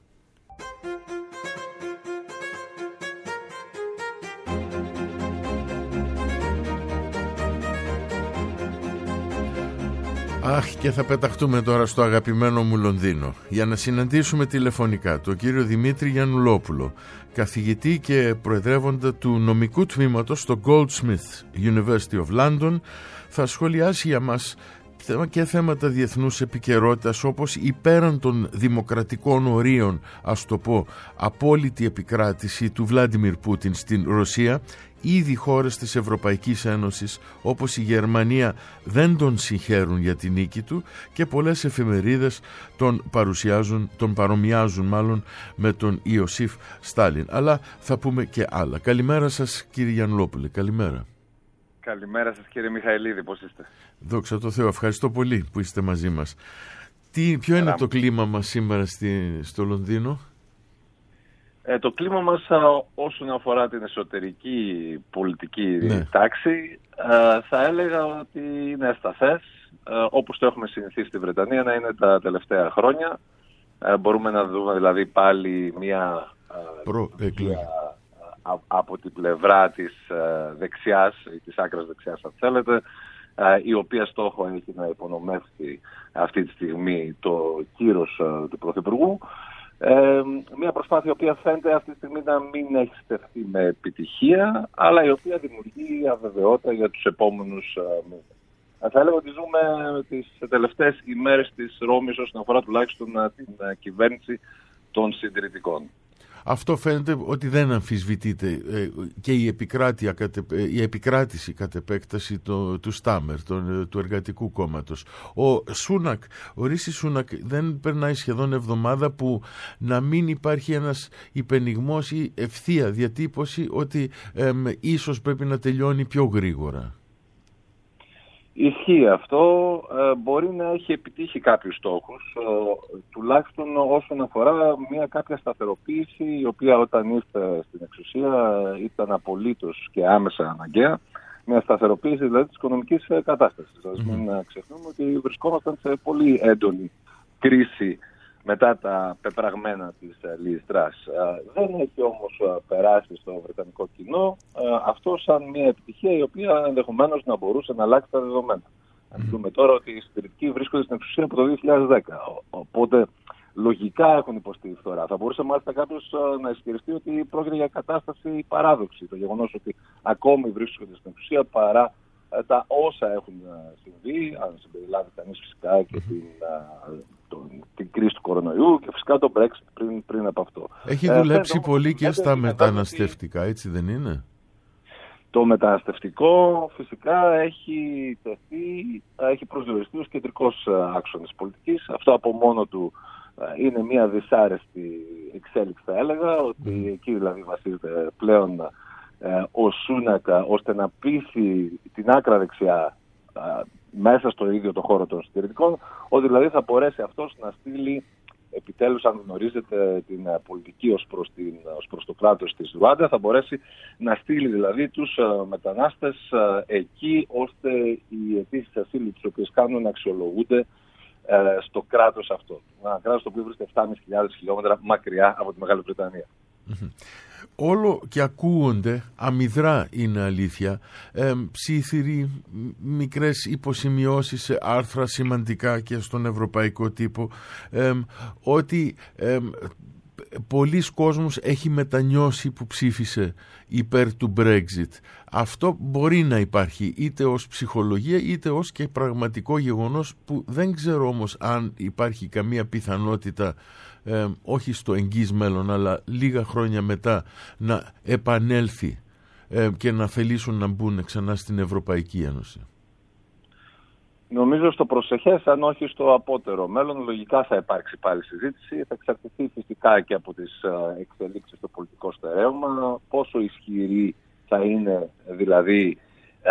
Αχ, και θα πεταχτούμε τώρα στο αγαπημένο μου Λονδίνο για να συναντήσουμε τηλεφωνικά τον κύριο Δημήτρη Γιαννουλόπουλο, καθηγητή και προεδρεύοντα του νομικού τμήματος στο Goldsmith University of London. Θα σχολιάσει για μας και θέματα διεθνούς επικαιρότητας, όπως η πέραν των δημοκρατικών ορίων, ας το πω, απόλυτη επικράτηση του Βλάντιμιρ Πούτιν στην Ρωσία. Ήδη χώρες της Ευρωπαϊκής Ένωσης όπως η Γερμανία δεν τον συγχαίρουν για την νίκη του και πολλές εφημερίδες τον παρομοιάζουν μάλλον με τον Ιωσήφ Στάλιν. Αλλά θα πούμε και άλλα. Καλημέρα σας κύριε Γιαννουλόπουλε. Καλημέρα. Καλημέρα σας κύριε Μιχαηλίδη, πώς είστε? Δόξα τω Θεώ, ευχαριστώ πολύ που είστε μαζί μας. Ποιο είναι το κλίμα μας σήμερα στο Λονδίνο? Το κλίμα μας όσον αφορά την εσωτερική πολιτική τάξη θα έλεγα ότι είναι ασταθές, όπως το έχουμε συνηθίσει στη Βρετανία να είναι τα τελευταία χρόνια. Μπορούμε να δούμε δηλαδή πάλι μια από την πλευρά της δεξιάς ή της άκρας δεξιάς αν θέλετε, η οποία στόχο έχει να υπονομεύσει αυτή τη στιγμή το κύρος του Πρωθυπουργού. Μια προσπάθεια η οποία φαίνεται αυτή τη στιγμή να μην έχει στεφθεί με επιτυχία, αλλά η οποία δημιουργεί αβεβαιότητα για τους επόμενους μήνες. Θα έλεγα ότι ζούμε τις τελευταίες ημέρες της Ρώμης όσον αφορά τουλάχιστον την κυβέρνηση των συντηρητικών. Αυτό φαίνεται ότι δεν αμφισβητείται και η επικράτηση κατ' επέκταση του Στάμερ, του Εργατικού Κόμματος. Ο Ρίση Σούνακ δεν περνάει σχεδόν εβδομάδα που να μην υπάρχει ένας υπενιγμός ή ευθεία διατύπωση ότι ίσως πρέπει να τελειώνει πιο γρήγορα. Ισχύει αυτό, μπορεί να έχει επιτύχει κάποιους στόχους, τουλάχιστον όσον αφορά μια κάποια σταθεροποίηση, η οποία όταν ήρθε στην εξουσία ήταν απολύτως και άμεσα αναγκαία, μια σταθεροποίηση δηλαδή της οικονομικής κατάστασης. Δηλαδή μην ξεχνούμε ότι βρισκόμασταν σε πολύ έντονη κρίση μετά τα πεπραγμένα της Λίστρας. Δεν έχει όμως περάσει στο βρετανικό κοινό αυτό σαν μια επιτυχία η οποία ενδεχομένως να μπορούσε να αλλάξει τα δεδομένα. Αν δούμε τώρα ότι οι συντηρητικοί βρίσκονται στην εξουσία από το 2010, οπότε λογικά έχουν υποστεί φθορά. Θα μπορούσε μάλιστα κάποιος να ισχυριστεί ότι πρόκειται για κατάσταση παράδοξη. Το γεγονός ότι ακόμη βρίσκονται στην εξουσία παρά τα όσα έχουν συμβεί, αν συμπεριλάβει κανείς φυσικά και την κρίση του κορονοϊού και φυσικά το Brexit πριν από αυτό. Έχει δουλέψει πολύ και στα μεταναστευτικά, έτσι δεν είναι? Το μεταναστευτικό φυσικά έχει προσδιοριστεί ως κεντρικός άξονας πολιτικής. Αυτό από μόνο του είναι μια δυσάρεστη εξέλιξη, θα έλεγα, ότι εκεί δηλαδή βασίζεται πλέον ο Σούνακα ώστε να πείσει την άκρα δεξιά μέσα στο ίδιο το χώρο των συντηρητικών, ότι δηλαδή θα μπορέσει αυτός να στείλει επιτέλους, αν γνωρίζετε την πολιτική ως προς το κράτος της Ρουάντα, θα μπορέσει να στείλει δηλαδή τους μετανάστες εκεί ώστε οι αιτήσεις ασύλου τις οποίες κάνουν να αξιολογούνται στο κράτος αυτό. Ένα κράτος το οποίο βρίσκεται 7.500 χιλιόμετρα μακριά από τη Μεγάλη Βρετανία. Όλο και ακούγονται, αμυδρά είναι αλήθεια, ψήθυροι, μικρές υποσημειώσεις σε άρθρα σημαντικά και στον ευρωπαϊκό τύπο, ότι πολλοί κόσμος έχει μετανιώσει που ψήφισε υπέρ του Brexit. Αυτό μπορεί να υπάρχει είτε ως ψυχολογία είτε ως και πραγματικό γεγονός, που δεν ξέρω όμως αν υπάρχει καμία πιθανότητα, όχι στο εγγύς μέλλον αλλά λίγα χρόνια μετά, να επανέλθει και να θελήσουν να μπουν ξανά στην Ευρωπαϊκή Ένωση. Νομίζω στο προσεχές, αν όχι στο απότερο μέλλον, λογικά θα υπάρξει πάλι συζήτηση. Θα εξαρτηθεί φυσικά και από τις εξελίξεις στο πολιτικό στερέωμα, πόσο ισχυρή θα είναι δηλαδή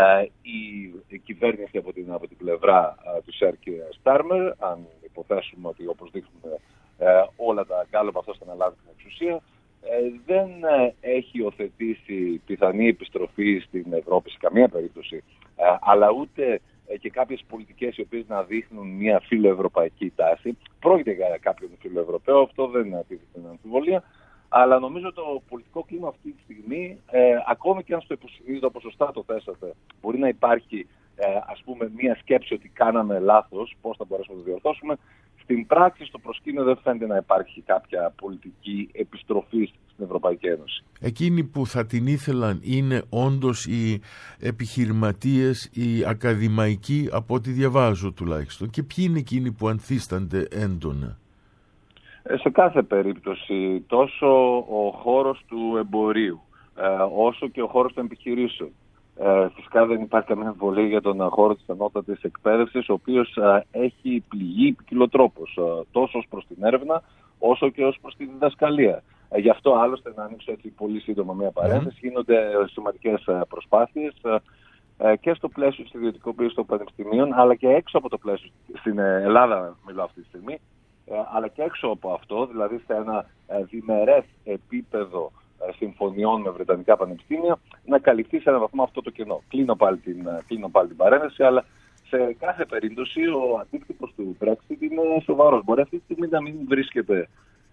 η κυβέρνηση από την πλευρά του Σερ Κίρ Στάρμερ, αν υποθέσουμε ότι όπως δείχνουν όλα τα γκάλωπ αυτός θα αναλάβει την εξουσία. Δεν έχει υιοθετήσει πιθανή επιστροφή στην Ευρώπη σε καμία περίπτωση, αλλά ούτε και κάποιες πολιτικές οι οποίες να δείχνουν μια φιλοευρωπαϊκή τάση. Πρόκειται για κάποιον φιλοευρωπαίο, αυτό δεν αντίθεται την αμφιβολία, αλλά νομίζω το πολιτικό κλίμα αυτή τη στιγμή, ακόμη και αν στο υποσυνείδητο, όπως σωστά το θέσατε, μπορεί να υπάρχει ας πούμε μια σκέψη ότι κάναμε λάθος, πώς θα μπορέσουμε να το διορθώσουμε. Στην πράξη, στο προσκήνιο δεν φαίνεται να υπάρχει κάποια πολιτική επιστροφή στην Ευρωπαϊκή Ένωση. Εκείνοι που θα την ήθελαν είναι όντως οι επιχειρηματίες, οι ακαδημαϊκοί, από ό,τι διαβάζω τουλάχιστον. Και ποιοι είναι εκείνοι που ανθίστανται έντονα? Σε κάθε περίπτωση, τόσο ο χώρος του εμπορίου, όσο και ο χώρος των επιχειρήσεων. Φυσικά δεν υπάρχει καμία αμφιβολία για τον χώρο της ανώτατης εκπαίδευσης, ο οποίος έχει πληγεί ποικιλοτρόπως, τόσο ως προς την έρευνα, όσο και ως προς τη διδασκαλία. Γι' αυτό άλλωστε, να ανοίξω έτσι πολύ σύντομα μια παρένθεση, γίνονται σημαντικές προσπάθειες και στο πλαίσιο της ιδιωτικοποίησης των πανεπιστημίων, αλλά και έξω από το πλαίσιο, στην Ελλάδα μιλάω αυτή τη στιγμή, αλλά και έξω από αυτό, δηλαδή σε ένα διμερές επίπεδο συμφωνιών με βρετανικά πανεπιστήμια, να καλυφθεί σε έναν βαθμό αυτό το κενό. Κλείνω πάλι την παρένθεση, αλλά σε κάθε περίπτωση ο αντίκτυπος του Brexit είναι σοβαρός. Μπορεί αυτή τη στιγμή να μην βρίσκεται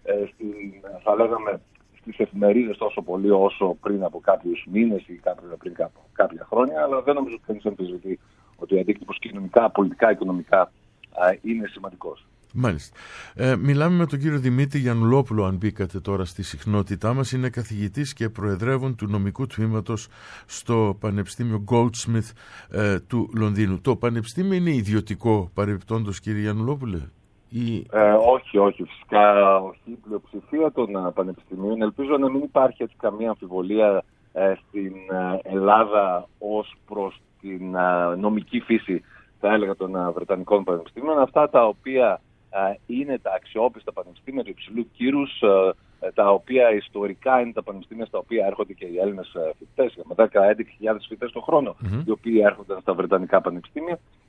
θα λέγαμε στις εφημερίδες τόσο πολύ όσο πριν από κάποιους μήνες ή πριν από κάποια χρόνια, αλλά δεν νομίζω ότι κανείς αμφισβητεί ότι ο αντίκτυπος κοινωνικά, πολιτικά, οικονομικά είναι σημαντικός. Μάλιστα. Μιλάμε με τον κύριο Δημήτρη Γιαννουλόπουλο, αν μπήκατε τώρα στη συχνότητά μας. Είναι καθηγητής και προεδρεύων του νομικού τμήματος στο Πανεπιστήμιο Goldsmith του Λονδίνου. Το πανεπιστήμιο είναι ιδιωτικό παρεμπιπτόντως, κύριε Γιαννουλόπουλε? Όχι, φυσικά όχι. Η πλειοψηφία των πανεπιστημίων, ελπίζω να μην υπάρχει έτσι καμία αμφιβολία στην Ελλάδα ως προς την νομική φύση, θα έλεγα, των βρετανικών πανεπιστημίων. Αυτά τα οποία είναι τα αξιόπιστα πανεπιστήμια του υψηλού κύρους, τα οποία ιστορικά είναι τα πανεπιστήμια στα οποία έρχονται και οι Έλληνες φοιτητές, με 10-11.000 φοιτητές το χρόνο, οι οποίοι έρχονται στα βρετανικά πανεπιστήμια.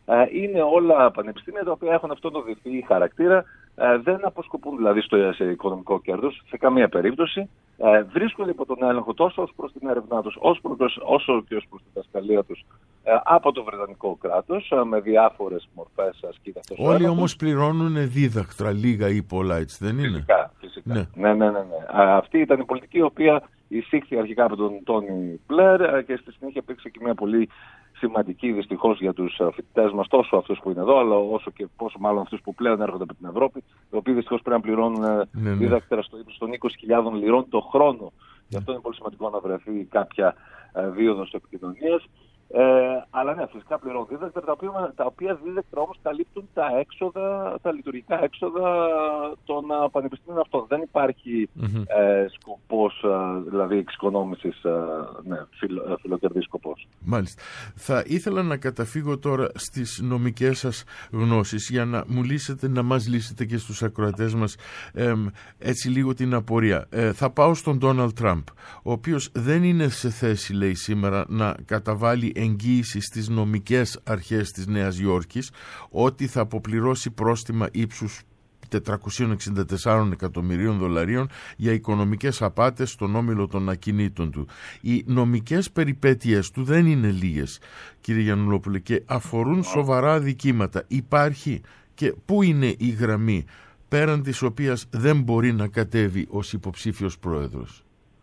Είναι όλα πανεπιστήμια τα οποία έχουν αυτόν τον διεθνή χαρακτήρα, δεν αποσκοπούν δηλαδή σε οικονομικό κέρδος σε καμία περίπτωση. Βρίσκονται υπό τον έλεγχο τόσο ως προς την έρευνά τους όσο και ως προς την δασκαλία τους από το βρετανικό κράτος με διάφορες μορφές ασκήτας. Όλοι όμως πληρώνουν δίδακτρα, λίγα ή πολλά, έτσι δεν είναι? Φυσικά. Ναι. Αυτή ήταν η πολιτική η οποία εισήχθη αρχικά από τον Τόνι Μπλερ και στη συνέχεια υπήρξε και μια πολύ σημαντική δυστυχώς για τους φοιτητές μας, τόσο αυτούς που είναι εδώ, αλλά όσο και πόσο μάλλον αυτούς που πλέον έρχονται από την Ευρώπη, οι οποίοι δυστυχώς πρέπει να πληρώνουν δίδακτρα στο ύψος των 20.000 λιρών το χρόνο. Γι' αυτό είναι πολύ σημαντικό να βρεθεί κάποια δίωδος επικοινωνίας. Αλλά ναι, φυσικά πληρώνουν δίδακτρα, τα οποία δίδακτρα όμως καλύπτουν τα λειτουργικά έξοδα των πανεπιστήμιων αυτών. Δεν υπάρχει σκοπός δηλαδή εξοικονόμησης, φιλοκερδής σκοπός. Μάλιστα. Θα ήθελα να καταφύγω τώρα στις νομικές σας γνώσεις για να μου λύσετε, να μας λύσετε και στους ακροατές μας έτσι λίγο την απορία. Θα πάω στον Ντόναλντ Τραμπ, ο οποίος δεν είναι σε θέση, λέει σήμερα, να καταβάλει εγγύηση στις νομικές αρχές της Νέας Υόρκης ότι θα αποπληρώσει πρόστιμα ύψους 464 εκατομμυρίων δολαρίων για οικονομικές απάτες στον όμιλο των ακινήτων του. Οι νομικές περιπέτειες του δεν είναι λίγες, κύριε Γιαννουλόπουλε, και αφορούν σοβαρά αδικήματα. Υπάρχει και πού είναι η γραμμή πέραν της οποίας δεν μπορεί να κατέβει ως υποψήφιος πρόεδρος?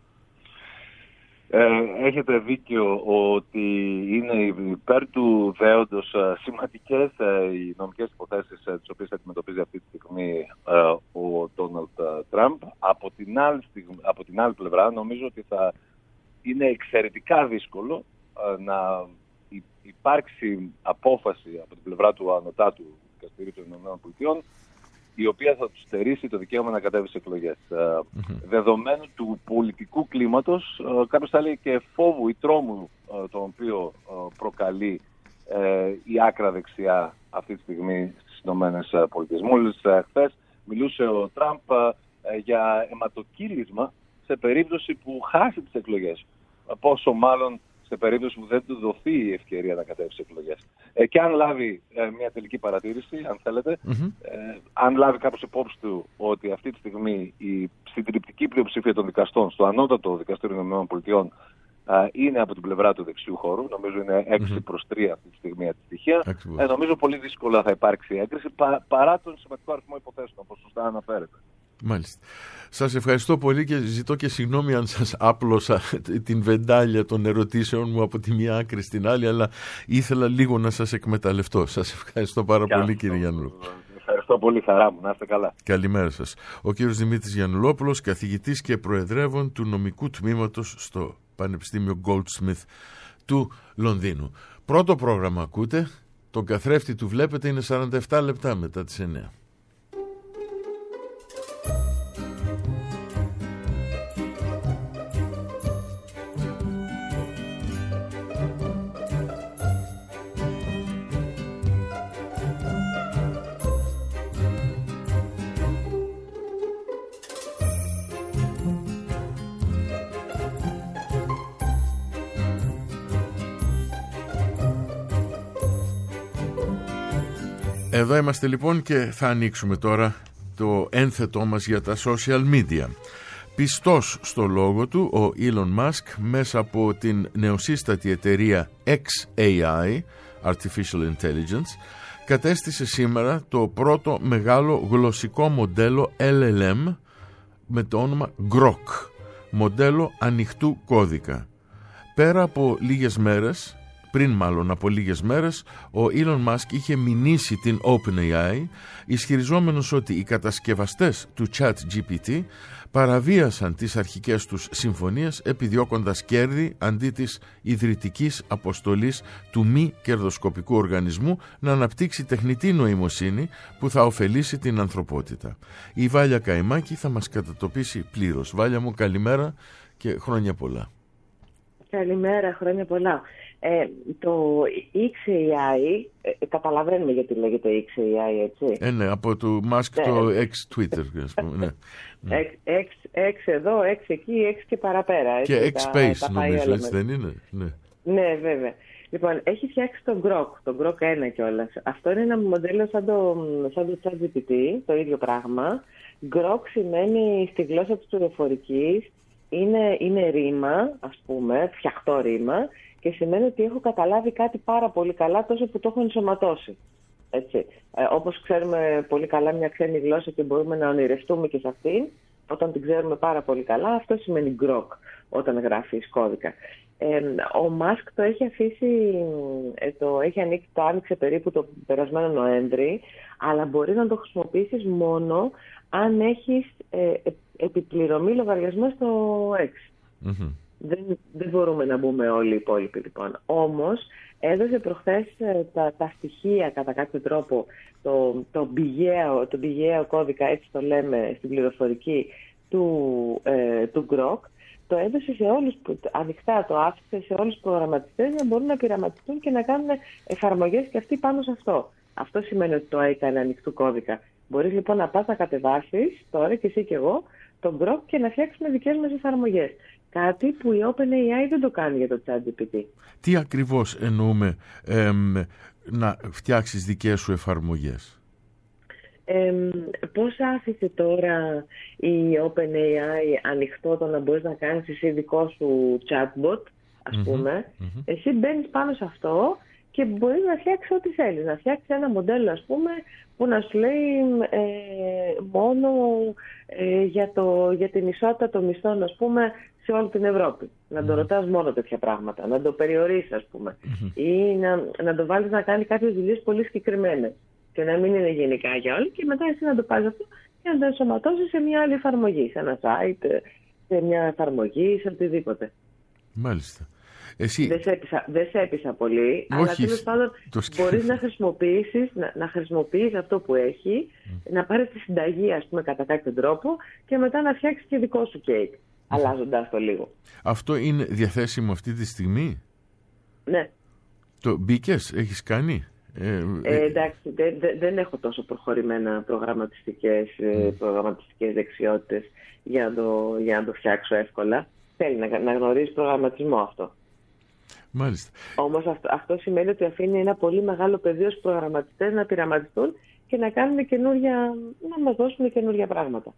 Έχετε δίκιο ότι είναι υπέρ του δέοντος σημαντικές οι νομικές υποθέσεις τις οποίες αντιμετωπίζει αυτή τη στιγμή ο Ντόναλντ Τραμπ. Από την άλλη πλευρά νομίζω ότι θα είναι εξαιρετικά δύσκολο να υπάρξει απόφαση από την πλευρά του ανωτάτου δικαστηρίου των ΗΠΑ η οποία θα του στερήσει το δικαίωμα να κατέβει σε εκλογές. Δεδομένου του πολιτικού κλίματος, κάποιος θα λέει και φόβου ή τρόμου τον οποίο προκαλεί η άκρα δεξιά αυτή τη στιγμή στις ΗΠΑ. Μόλις χθες μιλούσε ο Τραμπ για αιματοκύλισμα σε περίπτωση που χάσει τις εκλογές. Πόσο μάλλον σε περίπτωση που δεν του δοθεί η ευκαιρία να κατέβει σε εκλογές. Και αν λάβει μια τελική παρατήρηση, αν θέλετε, αν λάβει κάπως υπόψη του ότι αυτή τη στιγμή η συντριπτική πλειοψηφία των δικαστών στο ανώτατο δικαστήριο των ΗΠΑ είναι από την πλευρά του δεξιού χώρου, νομίζω είναι 6-3 αυτή τη στιγμή αντιστοιχεία, νομίζω πολύ δύσκολα θα υπάρξει έγκριση παρά τον σημαντικό αριθμό υποθέσεων, όπως σωστά αναφέρεται. Μάλιστα. Σας ευχαριστώ πολύ και ζητώ και συγγνώμη αν σας άπλωσα την βεντάλια των ερωτήσεων μου από τη μία άκρη στην άλλη, αλλά ήθελα λίγο να σας εκμεταλλευτώ. Σας ευχαριστώ πάρα πολύ, κύριε Γιαννουλόπουλο. Ευχαριστώ πολύ, χαρά μου. Να είστε καλά. Καλημέρα σας. Ο κύριος Δημήτρης Γιαννουλόπουλος, καθηγητής και προεδρεύων του νομικού τμήματος στο Πανεπιστήμιο Goldsmith του Λονδίνου. Πρώτο πρόγραμμα ακούτε, τον καθρέφτη του βλέπετε, είναι 47 λεπτά μετά τις 9. Εδώ είμαστε λοιπόν και θα ανοίξουμε τώρα το ένθετό μας για τα social media. Πιστός στο λόγο του, ο Elon Musk μέσα από την νεοσύστατη εταιρεία XAI, Artificial Intelligence, κατέστησε σήμερα το πρώτο μεγάλο γλωσσικό μοντέλο LLM με το όνομα Grok, μοντέλο ανοιχτού κώδικα. Πέρα από λίγες μέρες, πριν μάλλον από λίγες μέρες, ο Elon Musk είχε μηνύσει την OpenAI, ισχυριζόμενος ότι οι κατασκευαστές του ChatGPT παραβίασαν τις αρχικές τους συμφωνίες επιδιώκοντας κέρδη αντί της ιδρυτικής αποστολής του μη κερδοσκοπικού οργανισμού να αναπτύξει τεχνητή νοημοσύνη που θα ωφελήσει την ανθρωπότητα. Η Βάλια Καϊμάκη θα μας κατατοπίσει πλήρως. Βάλια μου, καλημέρα και χρόνια πολλά. Καλημέρα, χρόνια πολλά. Το XAI, καταλαβαίνουμε γιατί λέγεται XAI, έτσι. Ναι, από το Musk το X-Twitter, ας πούμε, ναι. X εδώ, X εκεί, X και παραπέρα. Και X-Space νομίζω, έτσι δεν είναι? Ναι, βέβαια. Λοιπόν, έχει φτιάξει τον Grok, τον Grok 1 κιόλας. Αυτό είναι ένα μοντέλο σαν το ChatGPT, το ίδιο πράγμα. Grok σημαίνει στη γλώσσα της πληροφορικής, είναι ρήμα, ας πούμε, φτιαχτό ρήμα, και σημαίνει ότι έχω καταλάβει κάτι πάρα πολύ καλά τόσο που το έχω ενσωματώσει. Έτσι. Όπως ξέρουμε πολύ καλά μια ξένη γλώσσα και μπορούμε να ονειρευτούμε και σε αυτήν, όταν την ξέρουμε πάρα πολύ καλά, αυτό σημαίνει Grok όταν γράφεις κώδικα. Ο Μάσκ το έχει αφήσει, το άνοιξε περίπου το περασμένο Νοέμβρη, αλλά μπορείς να το χρησιμοποιήσεις μόνο αν έχεις επιπληρωμή λογαριασμό στο X. Mm-hmm. Δεν μπορούμε να μπούμε όλοι οι υπόλοιποι, λοιπόν. Όμως έδωσε προχθές τα στοιχεία κατά κάποιο τρόπο, το πηγαίο κώδικα, έτσι το λέμε στην πληροφορική του Grok. Το έδωσε σε όλους, ανοιχτά το άφησε σε όλους τους προγραμματιστές να μπορούν να πειραματιστούν και να κάνουν εφαρμογές και αυτοί πάνω σε αυτό. Αυτό σημαίνει ότι το έκανε ανοιχτού κώδικα. Μπορείς λοιπόν να πας να κατεβάσεις τώρα και εσύ και εγώ τον Grok και να φτιάξουμε δικές μας εφαρμογές. Κάτι που η OpenAI δεν το κάνει για το ChatGPT. Τι ακριβώς εννοούμε να φτιάξεις δικές σου εφαρμογές? Πώς άφησε τώρα η OpenAI ανοιχτό το να μπορείς να κάνεις εσύ δικό σου chatbot, ας πούμε. Εσύ μπαίνεις πάνω σε αυτό και μπορείς να φτιάξεις ό,τι θέλεις. Να φτιάξεις ένα μοντέλο, ας πούμε, που να σου λέει μόνο για την ισότητα των μισθών, ας πούμε, σε όλη την Ευρώπη. Να το ρωτάς μόνο τέτοια πράγματα, να το περιορίσεις, ας πούμε. Ή να το βάλεις να κάνει κάποιες δουλειές πολύ συγκεκριμένες και να μην είναι γενικά για όλοι, και μετά εσύ να το πάρεις αυτό και να το ενσωματώσεις σε μια άλλη εφαρμογή, σε ένα site, σε μια εφαρμογή, σε οτιδήποτε. Μάλιστα. Δεν σε έπεισα πολύ, αλλά τέλος πάντων μπορείς να χρησιμοποιήσεις αυτό που έχει, να πάρεις τη συνταγή, ας πούμε, κατά κάποιο τρόπο και μετά να φτιάξεις και δικό σου κέικ, αλλάζοντας το λίγο. Αυτό είναι διαθέσιμο αυτή τη στιγμή? Ναι. Το μπήκες, έχεις κάνει? Εντάξει, δεν έχω τόσο προχωρημένα προγραμματιστικές δεξιότητες για να το φτιάξω εύκολα. Θέλει να γνωρίζει προγραμματισμό αυτό. Μάλιστα. Όμως αυτό σημαίνει ότι αφήνει ένα πολύ μεγάλο πεδίο στους προγραμματιστές να πειραματιστούν και να κάνουν να μας δώσουν καινούργια πράγματα.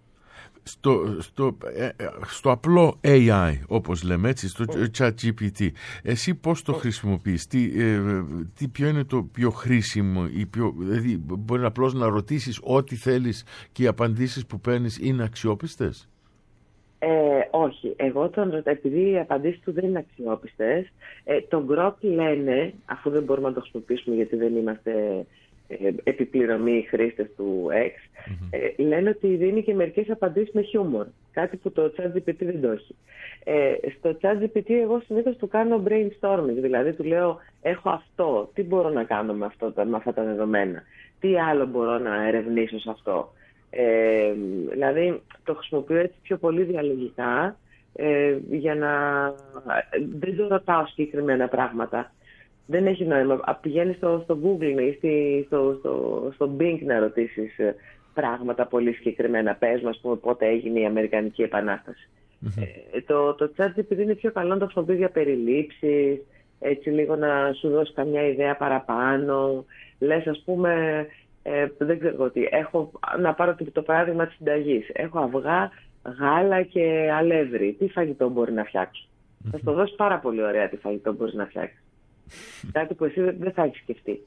Στο απλό AI, όπως λέμε, έτσι, στο ChatGPT, εσύ πώς το χρησιμοποιείς? Ποιο είναι το πιο χρήσιμο? Δηλαδή μπορεί απλώς να ρωτήσεις ό,τι θέλεις και οι απαντήσεις που παίρνεις είναι αξιόπιστες? Όχι. Εγώ επειδή οι απαντήσεις του δεν είναι αξιόπιστες, τον Grok λένε, αφού δεν μπορούμε να το χρησιμοποιήσουμε γιατί δεν είμαστε επιπληρωμή χρήστες του X, λένε ότι δίνει και μερικές απαντήσεις με χιούμορ, κάτι που το ChatGPT δεν το έχει. Στο ChatGPT εγώ συνήθως του κάνω brainstorming, δηλαδή του λέω έχω αυτό, τι μπορώ να κάνω με αυτά τα δεδομένα, τι άλλο μπορώ να ερευνήσω σε αυτό. Δηλαδή το χρησιμοποιώ έτσι πιο πολύ διαλογικά, για να δεν το ρωτάω συγκεκριμένα πράγματα. Δεν έχει νόημα. Πηγαίνεις στο Google ή στο Bing να ρωτήσεις πράγματα πολύ συγκεκριμένα. Πες μας, πούμε, πότε έγινε η Αμερικανική Επανάσταση. Το ChatGPT είναι πιο καλό να το χρησιμοποιείς για περιλήψεις, έτσι λίγο να σου δώσει καμιά ιδέα παραπάνω. Λες, ας πούμε, δεν ξέρω τι, να πάρω το παράδειγμα της συνταγής. Έχω αυγά, γάλα και αλεύρι. Τι φαγητό μπορεί να φτιάξω? Θα σου το δώσει πάρα πολύ ωραία τι φαγητό μπορείς να φτιάξεις. Κάτι που εσύ δεν θα έχεις σκεφτεί.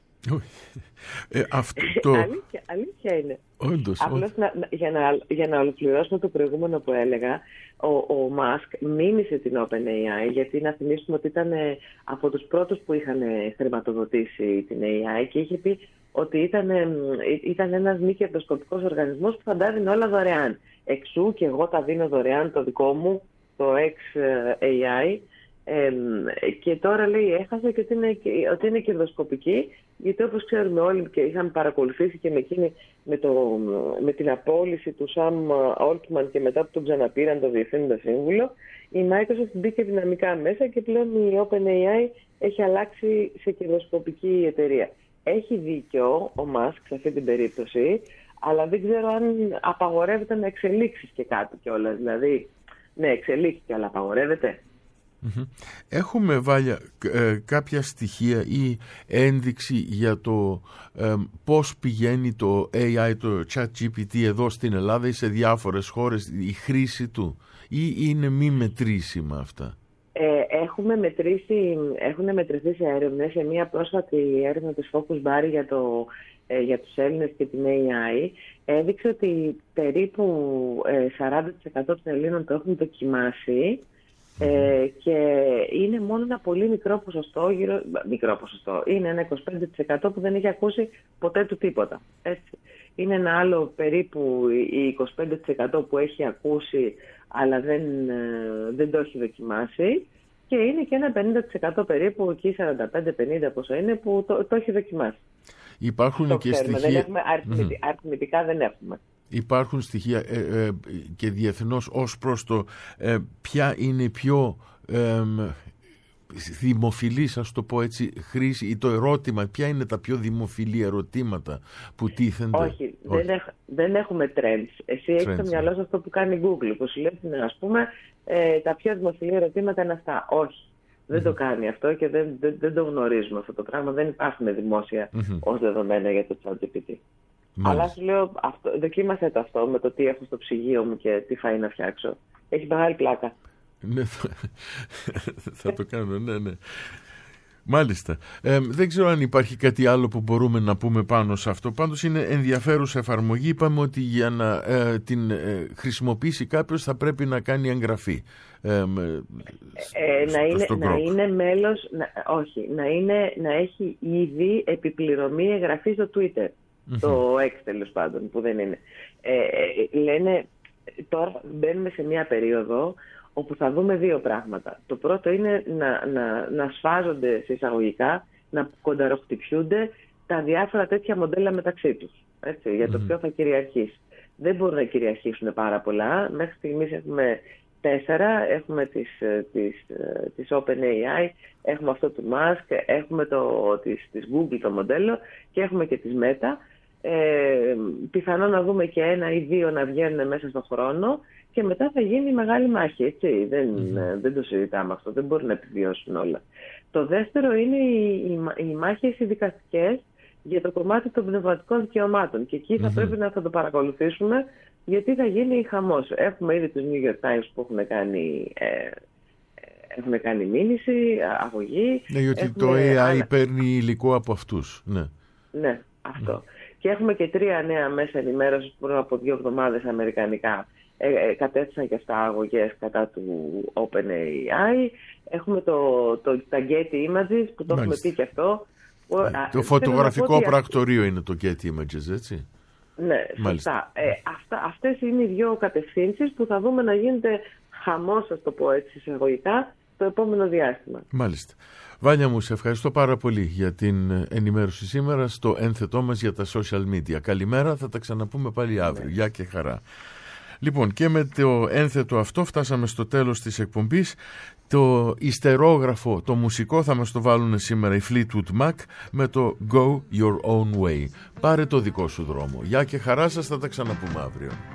Αλήθεια είναι. Όντως. Απλώς για να ολοκληρώσουμε το προηγούμενο που έλεγα, ο Μάσκ μίμησε την OpenAI, γιατί να θυμίσουμε ότι ήταν από τους πρώτους που είχαν χρηματοδοτήσει την AI και είχε πει ότι ήταν ένας μη κερδοσκοπικός οργανισμός που θα τα δίνει όλα δωρεάν. Εξού και εγώ τα δίνω δωρεάν το δικό μου, το XAI, και τώρα λέει έχασε και ότι είναι κερδοσκοπική, γιατί όπως ξέρουμε όλοι και είχαμε παρακολουθήσει και με την απόλυση του Sam Altman και μετά που τον ξαναπήραν το διευθύνοντα σύμβουλο, η Microsoft μπήκε δυναμικά μέσα και πλέον η OpenAI έχει αλλάξει σε κερδοσκοπική εταιρεία. Έχει δίκιο ο Μάσκ σε αυτή την περίπτωση, αλλά δεν ξέρω αν απαγορεύεται να εξελίξεις και κάτι κιόλας. Δηλαδή, ναι, εξελίχθηκε, αλλά απαγορεύεται. Έχουμε, Βάλια, κάποια στοιχεία ή ένδειξη για το πώς πηγαίνει το AI, το ChatGPT εδώ στην Ελλάδα ή σε διάφορες χώρες, η χρήση του, ή είναι μη μετρήσιμα αυτά? Έχουν μετρηθεί σε έρευνες. Σε μια πρόσφατη έρευνα της Focus Bar για τους Έλληνες και την AI έδειξε ότι περίπου 40% των Ελλήνων το έχουν δοκιμάσει, και είναι μόνο ένα πολύ μικρό ποσοστό, είναι ένα 25% που δεν έχει ακούσει ποτέ του τίποτα. Έτσι. Είναι ένα άλλο περίπου 25% που έχει ακούσει αλλά δεν το έχει δοκιμάσει, και είναι και ένα 50% περίπου, εκεί 45-50 πόσο είναι, που το έχει δοκιμάσει. Υπάρχουν το και ξέρουμε, στοιχεία... δεν έχουμε, αριθμητικά δεν έχουμε. Υπάρχουν στοιχεία και διεθνώς ως προς το ποια είναι η πιο δημοφιλής, ας το πω έτσι, χρήση, ή το ερώτημα, ποια είναι τα πιο δημοφιλή ερωτήματα που τίθενται? Όχι. Δεν έχουμε trends. Εσύ έχεις στο μυαλό σου αυτό που κάνει Google, που σου λέει, ας πούμε, τα πιο δημοφιλή ερωτήματα είναι αυτά. Όχι. Δεν το κάνει αυτό και δεν το γνωρίζουμε αυτό το πράγμα. Δεν υπάρχουν δημόσια ως δεδομένα για το ChatGPT. Αλλά σου λέω, δοκίμασε το αυτό με το τι έχω στο ψυγείο μου και τι φαΐ να φτιάξω. Έχει μεγάλη πλάκα. Ναι, θα το κάνω, ναι. Μάλιστα. Δεν ξέρω αν υπάρχει κάτι άλλο που μπορούμε να πούμε πάνω σε αυτό. Πάντως είναι ενδιαφέρουσα εφαρμογή. Είπαμε ότι για να την χρησιμοποιήσει κάποιος θα πρέπει να κάνει εγγραφή. Να είναι μέλος, να έχει ήδη επιπληρωμή εγγραφή στο Twitter. Το X, τέλος πάντων, που δεν είναι. Λένε, τώρα μπαίνουμε σε μια περίοδο όπου θα δούμε δύο πράγματα. Το πρώτο είναι να σφάζονται σε εισαγωγικά, να κονταροχτυπιούνται τα διάφορα τέτοια μοντέλα μεταξύ τους. Έτσι, για το ποιο θα κυριαρχήσει. Δεν μπορούν να κυριαρχήσουν πάρα πολλά. Μέχρι στιγμής έχουμε 4. Έχουμε της OpenAI, έχουμε αυτό του Musk, έχουμε της Google το μοντέλο και έχουμε και της Meta. Πιθανόν να δούμε και 1 ή 2 να βγαίνουν μέσα στον χρόνο, και μετά θα γίνει μεγάλη μάχη, έτσι. Δεν το συζητάμε αυτό, δεν μπορούν να επιβιώσουν όλα. Το δεύτερο είναι οι μάχες οι δικαστικές για το κομμάτι των πνευματικών δικαιωμάτων, και εκεί θα πρέπει να το παρακολουθήσουμε, γιατί θα γίνει χαμός. Έχουμε ήδη τους New York Times που έχουν κάνει μήνυση, αγωγή. Ναι, γιατί το AI παίρνει υλικό από αυτούς. Ναι, αυτό. Και έχουμε και 3 νέα μέσα ενημέρωσης που πριν από 2 εβδομάδες αμερικανικά κατέθεσαν και αυτά αγωγές κατά του OpenAI. Έχουμε τα Getty Images που το έχουμε πει και αυτό. Το φωτογραφικό πρακτορείο είναι το Getty Images, έτσι. Ναι, σωστά. Αυτές είναι οι 2 κατευθύνσεις που θα δούμε να γίνεται χαμός, ας το πω έτσι εισαγωγικά, το επόμενο διάστημα. Μάλιστα. Βάλια μου, σε ευχαριστώ πάρα πολύ για την ενημέρωση σήμερα στο ένθετό μας για τα social media. Καλημέρα, θα τα ξαναπούμε πάλι αύριο. Γεια και χαρά. Λοιπόν, και με το ένθετο αυτό φτάσαμε στο τέλος της εκπομπής. Το ιστερόγραφο, το μουσικό θα μας το βάλουν σήμερα οι Fleetwood Mac με το Go Your Own Way. Πάρε το δικό σου δρόμο. Γεια και χαρά σας, θα τα ξαναπούμε αύριο.